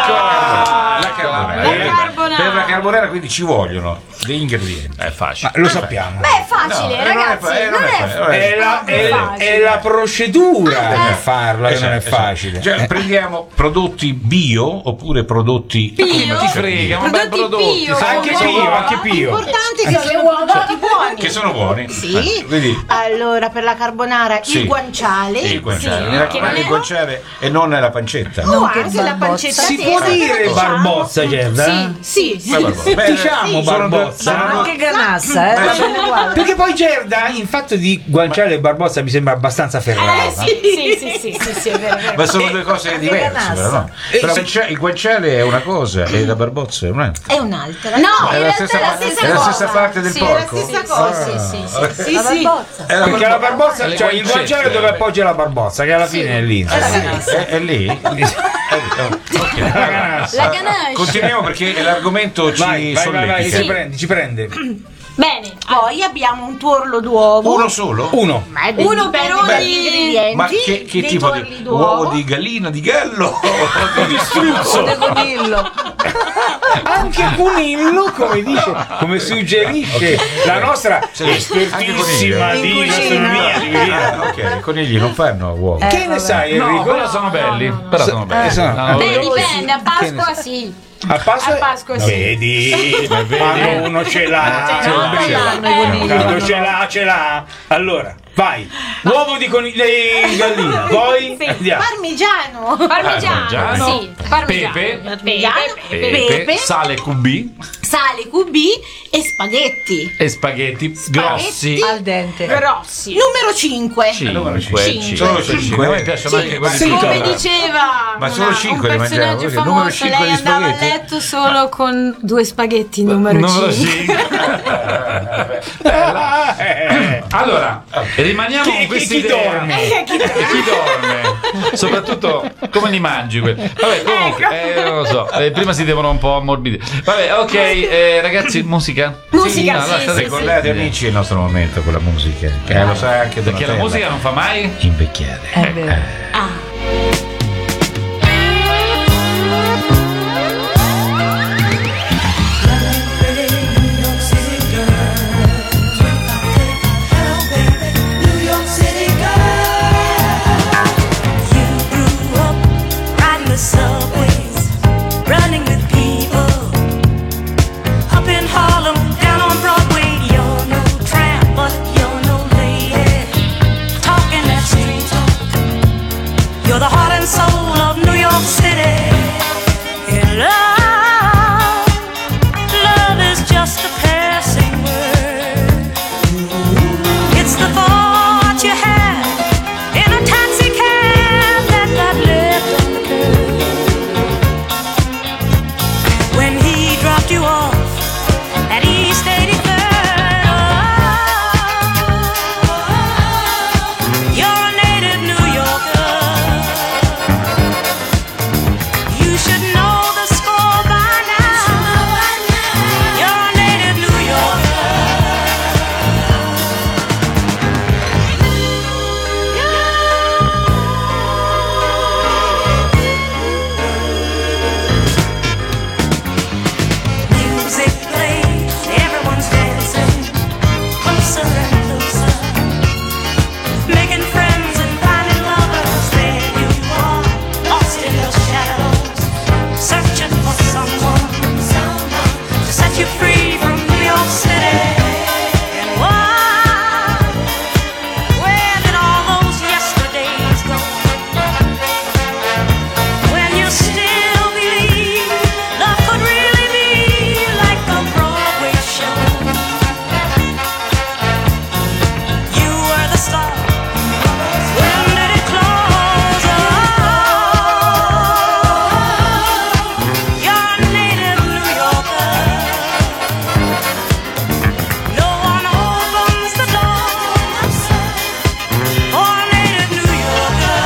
La carbonara. La Eh, carbonara. Per la carbonara quindi ci vogliono degli ingredienti. È facile. Ma lo sappiamo. Beh, è facile, No, eh, non è ragazzi. fa- eh, non non è è fa- non È la, è- facile. è la procedura per farla che Esatto, non è esatto. facile. Cioè, Eh. prendiamo prodotti bio oppure prodotti Bio? come Ti frega, ma bei Prodotti prodotti. bio. sono- Anche sono- Pio, anche Pio. Importanti che Sì, siano uova. tutti buoni. che sono buoni. Sì. Eh, vedi? Allora, per la carbonara Sì. il guanciale. Il guanciale, Sì, mi raccomando, che il non è- guanciale e non la pancetta. O che anche la barbozza. pancetta Si tesa, può però dire diciamo- barbozza, Gerda? Sì, sì, sì. Ma barbozza. Beh, Diciamo sì, sono due- barbozza. sono Ma due- anche ganassa, eh? Beh, Va sì. bene uguale. Perché poi Gerda, in fatto di guanciale e barbozza, mi sembra abbastanza ferrata. Eh, sì, sì, sì, sì, sì, sì, è vero, è vero. Ma sono due cose anche diverse, ganassa. però, no? Eh, Però sì. il guancia- il guanciale è una cosa e la barbozza è un'altra. È un'altra. No, È in la realtà stessa è la parte- stessa è la cosa. stessa parte del Sì, porco? è la stessa cosa. Sì, sì, sì, sì, La sì. barbozza. È la Perché la barbozza- barbozza, le cioè il guancette, guanciale dove vabbè. appoggia la barbozza, che alla fine è lì. È la insomma. ganassa. È, è lì? È lì, oh, ok. ganassa. La ganache. Continuiamo perché l'argomento ci Vai, vai, vai, vai, solletica. ci prende, ci prende. Bene, Poi abbiamo un tuorlo d'uovo. Uno solo? Uno. Ma è Uno per dipende ogni- dagli ingredienti. Ma che, che dei tipo tuorli di d'uovo. uovo di gallina, di gallo o di struzzo? De conillo. Anche Cunillo, come dice, come suggerisce la nostra Sì, anche espertissima coniglio. di In cucina. gastronomia di Viridiana. Ah, ok, i conigli non fanno uovo. Eh, Che ne vabbè. sai, No, Enrico? però sono belli. Però sono belli. eh, sono- No, beh, no, dipende, a Che ne Pasqua sai? sì. A Pasqua, A Pasqua sì. vedi, quando uno ce l'ha, Ce l'ha, il brio. ce l'ha, i conigli. Quando ce l'ha, ce l'ha. Allora, vai, uovo di coniglio di gallina, poi Sì. andiamo. Parmigiano. Parmigiano, Parmigiano. sì, parmigiano. Pepe. Parmigiano, pepe, pepe, sale cubì sale, cubì e spaghetti. e spaghetti grossi. Al dente. Grossi. Numero cinque. Cinque, Cinque. Solo cinque. cinque. A me piacciono Sì. anche quelli Sì, piccoli. Come diceva Ma una- solo cinque un li mangiamo, personaggio perché il numero famoso, cinque lei di andava a spaghetti. letto solo con due spaghetti numero, Numero cinque. cinque. Bella. Eh, Allora, rimaniamo Chi- con chi- questa chi idea. dorme? E chi dorme? Soprattutto come li mangi quelli? Vabbè, comunque, eh, non lo so, eh, prima si devono un po' ammorbidire. Vabbè, ok, eh, ragazzi, musica? Musica, no, sì, allora, state- sì, Ricordate amici il nostro momento con la musica, che lo sa anche Perché la Donatella. musica non fa mai? Invecchiare. È vero. Ah. heart and soul of New York City. In love, love is just a passing word. It's the thought you had in a taxi cab that got left on the curb when he dropped you off at East eighty-third. You're a native New Yorker. You should know the score by now. You're a native New Yorker. Music plays, everyone's dancing closer and closer, making friends and finding lovers. There you are, lost in the shadows, searching for someone, someone to set you free from New York City. And why? Where did all those yesterdays go? When you still believe love could really be like a Broadway show. You were the star. When did it close? Oh, you're a native New Yorker. No one opens the door for a native New Yorker.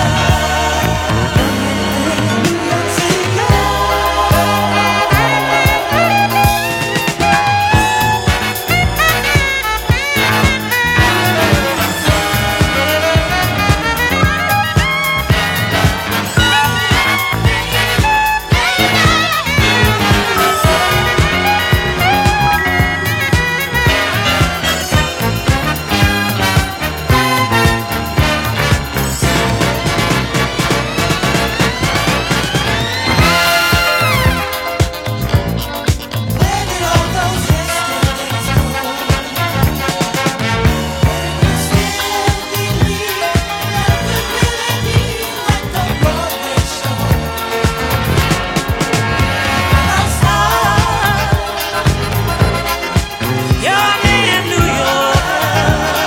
You're a native New Yorker.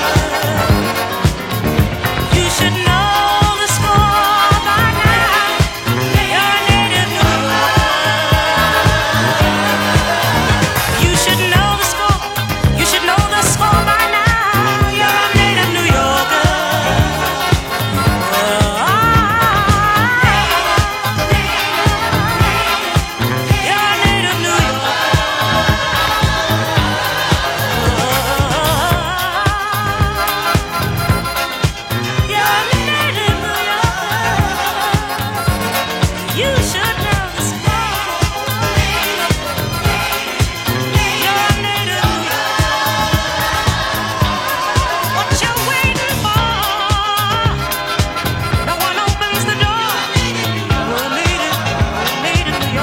You should know the score by now. You're a native New Yorker. You should know the score. You should know the score by now. You're a native New Yorker. You're a native New You should know the score. You're a native New What you waiting for? No one opens the door. You're a native, native New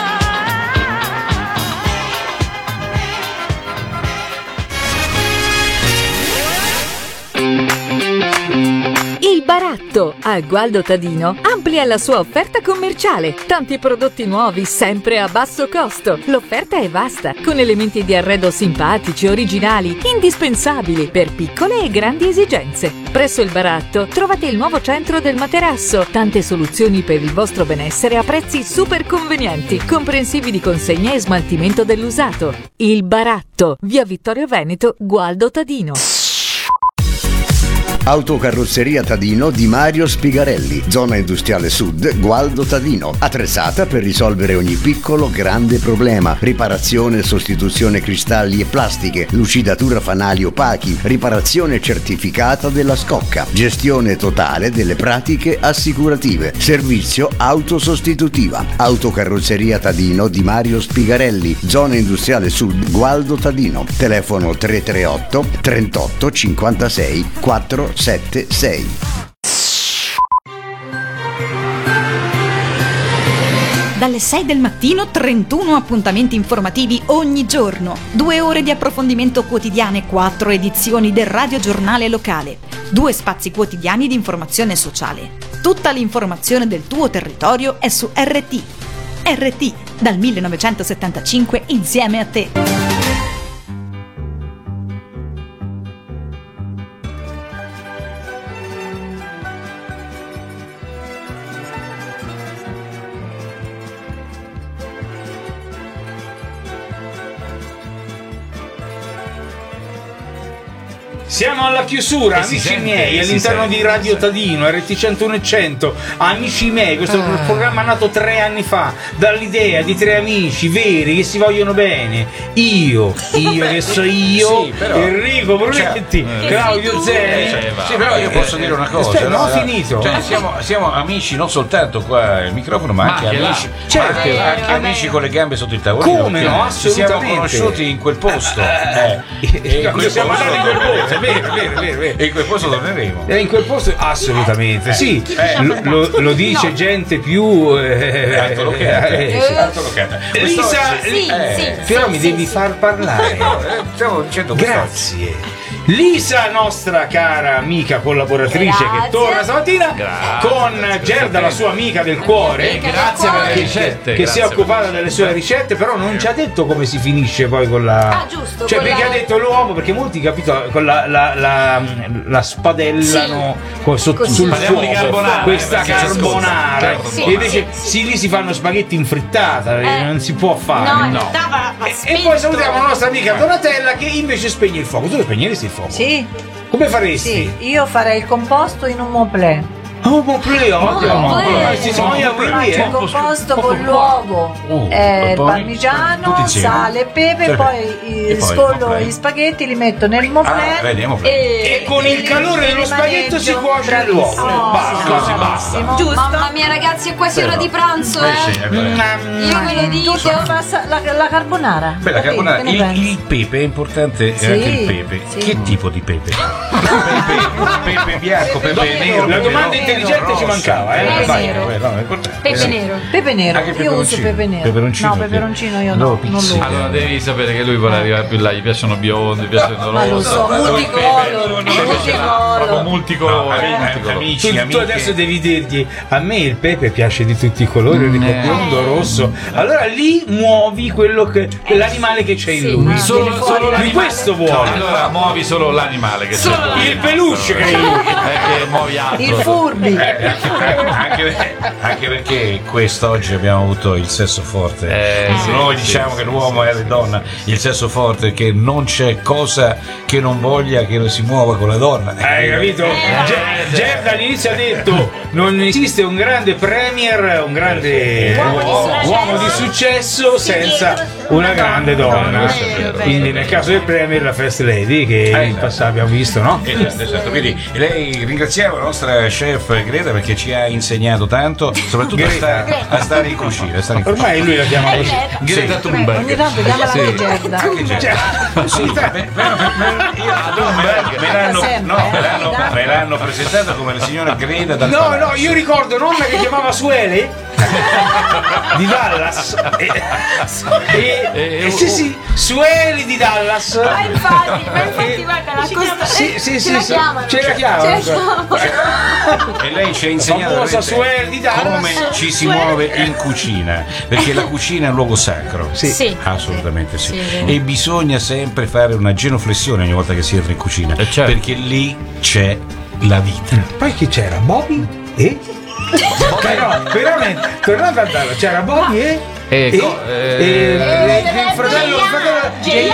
Il Baratto a Gualdo Tadino amplia la sua offerta commerciale. Tanti prodotti nuovi, sempre a basso costo. L'offerta è vasta, con elementi di arredo simpatici, originali, indispensabili per piccole e grandi esigenze. Presso il Baratto trovate il nuovo centro del materasso. Tante soluzioni per il vostro benessere a prezzi super convenienti, comprensivi di consegna e smaltimento dell'usato. Il Baratto, via Vittorio Veneto, Gualdo Tadino. Autocarrozzeria Tadino di Mario Spigarelli, zona industriale sud, Gualdo Tadino, attrezzata per risolvere ogni piccolo grande problema: riparazione e sostituzione cristalli e plastiche, lucidatura fanali opachi, riparazione certificata della scocca, gestione totale delle pratiche assicurative, servizio autosostitutiva. Autocarrozzeria Tadino di Mario Spigarelli, zona industriale sud, Gualdo Tadino, telefono tre tre otto trentotto cinquantasei quattro sette sei. Dalle sei del mattino trentuno appuntamenti informativi ogni giorno, due ore di approfondimento quotidiane, quattro edizioni del radiogiornale locale, due spazi quotidiani di informazione sociale. Tutta l'informazione del tuo territorio è su R T. R T, dal millenovecentosettantacinque insieme a te. Siamo alla chiusura, E si amici sente, miei, si all'interno sente, di Radio Tadino, R T centouno e cento. Amici miei, questo Ah. programma nato tre anni fa dall'idea di tre amici veri che si vogliono bene. Io, io che so io, Sì, però- Enrico Brunetti, Cioè, Claudio Zeni. Sì, però io posso dire una cosa. Aspetta, non ho no? finito. Cioè, siamo, siamo amici non soltanto qua al microfono, ma, Ma anche anche là. amici, Certo. ma anche, anche Eh, amici con le gambe sotto il tavolino. Come perché no, Ci siamo assolutamente. conosciuti in quel posto. Eh, e in quel Siamo posto andati in quel posto, è vero, è torneremo. vero, è vero, è vero. E in quel posto torneremo. E in quel posto assolutamente sì. Eh. lo, lo- lo dice gente più eh, Altolocata. eh, sì. Altolocata. Lisa, Quest'oggi- Li- eh, però mi devi far parlare. No, eh, stavo dicendo quest'oggi. Grazie. Lisa, nostra cara amica collaboratrice Grazie. che torna stamattina Grazie. con Gerda, la sua amica del cuore, Grazie per le che, ricette. che si è grazie occupata per- delle sue ricette, però non ci ha detto come si finisce poi con la. Ah, giusto, Cioè, con perché la- ha detto l'uomo, perché molti capito con la, la, la, la spadellano co- sotto- Così. sul Parliamo di fuoco, carbonara, questa eh, perché ci carbonara. ascolta. Sì, e invece sì. sì, lì si fanno spaghetti in frittata, Eh. non si può fare. No, in no. realtà va, va E, e spento. poi salutiamo la nostra amica Donatella che invece spegne il fuoco. Tu lo spegneresti il fuoco? Sì, Come faresti? sì, io farei il composto in un moplet. Oh, mon play, ottimo. Moplet. Ah, si sogna Faccio quindi, il eh. composto con l'uovo, Uh, eh, e il poi? parmigiano, Tutti insieme? sale e pepe, Sì. poi E eh, poi scollo moplet? gli spaghetti, li metto nel Ah, moplet vediamo. E con il calore dello spaghetto si cuoce l'uovo. Oh, Basta, così basta. bravissimo. Mamma mia, ragazzi, è quasi ora di pranzo, Eh, eh. sì, è vero. Io ve lo dico. Tu fa sa- la, la carbonara. Beh, la Capito? carbonara, Che ne il, pensi? il pepe è importante, Sì, e anche il pepe. sì. Che tipo di pepe? pepe, pepe bianco, pepe nero. La pepe domanda rosso, intelligente ci mancava, eh. Pepe Vai. nero. Eh, no, è importante. Pepe nero. Pepe nero, Anche il io uso peperoncino. pepe nero. Peperoncino, no, sì. peperoncino io No, no, non lo pizzica. uso. Allora devi sapere che lui vuole arrivare più là, gli piacciono biondi, gli piacciono Ma lo so, multicolor, proprio multicolor. multicolore. No, multicolore. amici, Tu, tu amiche. adesso devi dirgli a me il pepe piace di tutti i colori, Mm, il eh. biondo, rosso. Allora lì muovi quello che quell'animale che c'è in lui. Solo, solo Lui l'animale. questo vuole. No, allora muovi solo l'animale che c'è. Il peluche che è in lui. Perché muovi altro. Il furbi. Eh, anche, anche- anche perché quest'oggi abbiamo avuto il sesso forte. Eh, sì, Noi sì, diciamo sì, che l'uomo è la donna, il sesso forte, che non c'è cosa che non voglia che non si muova con la donna. Hai capito? Ge- sì. Gerda all'inizio ha detto non esiste un grande premier, un grande Uomo di uomo, successo. uomo di successo senza una grande donna. questo è vero. Quindi nel caso del premier la first lady che Eh, in passato abbiamo visto, no? Esatto, esatto. Quindi lei ringraziamo la nostra chef Greta perché ci ha insegnato tanto, soprattutto a stare, a stare in cucina. a stare in cucina. Ormai lui la chiama così. Greta Thunberg. Ogni tanto chiamala Sì. anche Gerda. Anche Gerda. Sì, beh, beh, beh, io- me l'hanno, no, me l'hanno, me l'hanno presentata come la signora Greta dal No, Palazzo. no, io ricordo nonna che chiamava Suele di Dallas. E, e- E- e- sì, sì, Sueli di Dallas. Ma infatti, ma infatti, guarda, la costa. Sì, sì, ce sì, la sì. chiamano. Ce la chiamano. Ce la chiamano. E lei ci ha insegnato Famosa vedete, Suel di Dallas. come ci si muove in cucina, perché la cucina è un luogo sacro. Sì. Sì. Assolutamente sì. Sì. E bisogna sempre fare una genuflessione ogni volta che si entra in cucina, Eh, certo. perché lì c'è la vita. Poi chi c'era? Bobby? E? Però, veramente, tornando a Dallas, c'era Bobby e. E e- co- eh, e- il fratello, il fratello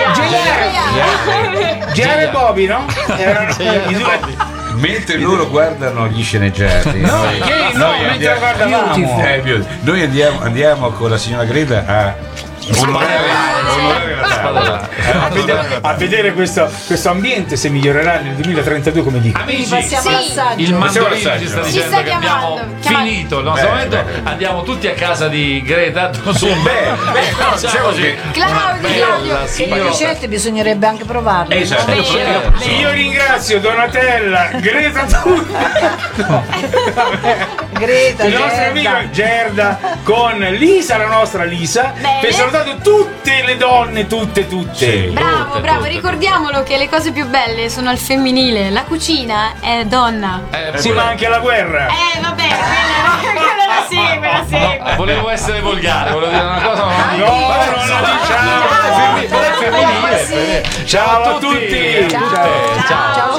J R e Bobby, no? Erano i due. Mentre loro guardano gli sceneggiati, No, noi, che no, mentre guardavamo. eh, beauty. Noi andiamo, andiamo con la signora Greta a onorare, onorare la tavola. A vedere, a vedere questo, questo ambiente se migliorerà nel duemilatrentadue, come dico. Quindi passiamo Sì. all'assaggio. Il mandolino Sì, ci sta si dicendo sta che abbiamo chiamando. Chiama- finito il nostro Beh, momento. beh. Andiamo tutti a casa di Greta. Su un Beh, beh, no, diciamo che- Claudio, Claudio. E le ricette bisognerebbe anche provarle. Esatto, no? io- Io ringrazio Donatella, Greta Greta, il nostro Gerda. amico Gerda con Lisa, la nostra Lisa. Bene. Per salutare ricordato tutte le donne, tutte, tutte. Sì. Bravo, Tutte, bravo, tutte, ricordiamolo che le cose più belle sono al femminile. La cucina è donna. Eh, Sì, ma anche la guerra. Eh, vabbè, quella, quella sì, quella sì. No, volevo essere volgare, volevo dire una cosa, ma No, non la diciamo. Però è femminile. Ciao a tutti. Ciao. Ciao.